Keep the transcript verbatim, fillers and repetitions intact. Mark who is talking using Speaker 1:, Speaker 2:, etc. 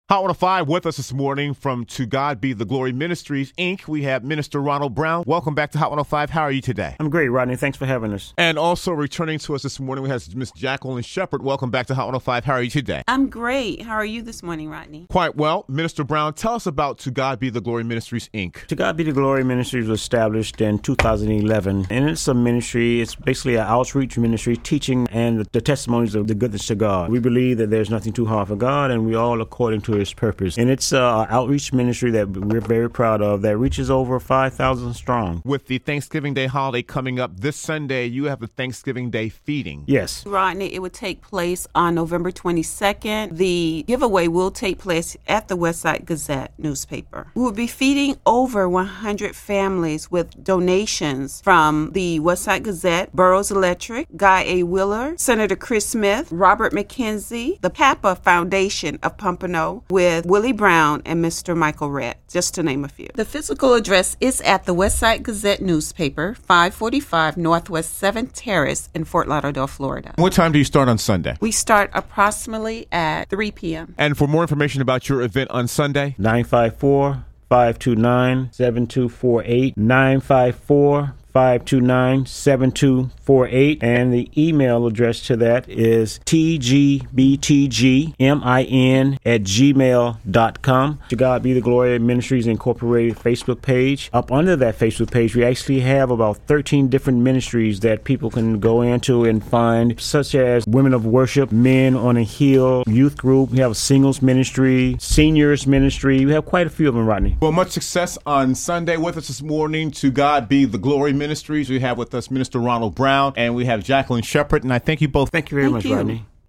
Speaker 1: Hot one oh five with us this morning from To God Be the Glory Ministries, Incorporated. We have Minister Ronald Brown. Welcome back to Hot one oh five. How are you today?
Speaker 2: I'm great, Rodney. Thanks for having us.
Speaker 1: And also returning to us this morning, we have Miss Jacqueline Shepard. Welcome back to Hot one oh five. How are you today?
Speaker 3: I'm great. How are you this morning, Rodney?
Speaker 1: Quite well. Minister Brown, tell us about To God Be the Glory Ministries, Incorporated.
Speaker 2: To God Be the Glory Ministries was established in two thousand eleven, and it's a ministry. It's basically an outreach ministry, teaching and the testimonies of the goodness of God. We believe that there's nothing too hard for God, and we all according to His purpose. And it's uh, an outreach ministry that we're very proud of that reaches over five thousand strong.
Speaker 1: With the Thanksgiving Day holiday coming up this Sunday, you have the Thanksgiving Day feeding.
Speaker 2: Yes.
Speaker 3: Rodney, it would take place on November twenty-second. The giveaway will take place at the Westside Gazette newspaper. We will be feeding over one hundred families with donations from the Westside Gazette, Burroughs Electric, Guy A. Wheeler, Senator Chris Smith, Robert McKenzie, the Papa Foundation of Pompano, with Willie Brown and Mister Michael Redd, just to name a few. The physical address is at the Westside Gazette newspaper, five forty-five Northwest seventh Terrace in Fort Lauderdale, Florida.
Speaker 1: What time do you start on Sunday?
Speaker 3: We start approximately at three p.m.
Speaker 1: And for more information about your event on Sunday,
Speaker 2: nine five four, five two nine, seven two four eight, nine five four, five two nine, seven two four eight, and the email address to that is t g b t g min at gmail dot com. To God Be the Glory Ministries Incorporated Facebook page. Up under that Facebook page, we actually have about thirteen different ministries that people can go into and find, such as Women of Worship, Men on a Hill, Youth Group. We have a singles ministry, seniors ministry. We have quite a few of them, Rodney.
Speaker 1: Well, much success on Sunday. With us this morning, To God Be the Glory Ministries. We have with us Minister Ronald Brown, and we have Jacqueline Shepard, and I thank you both.
Speaker 2: Thank you very
Speaker 3: Thank
Speaker 2: much,
Speaker 3: you.
Speaker 2: Rodney.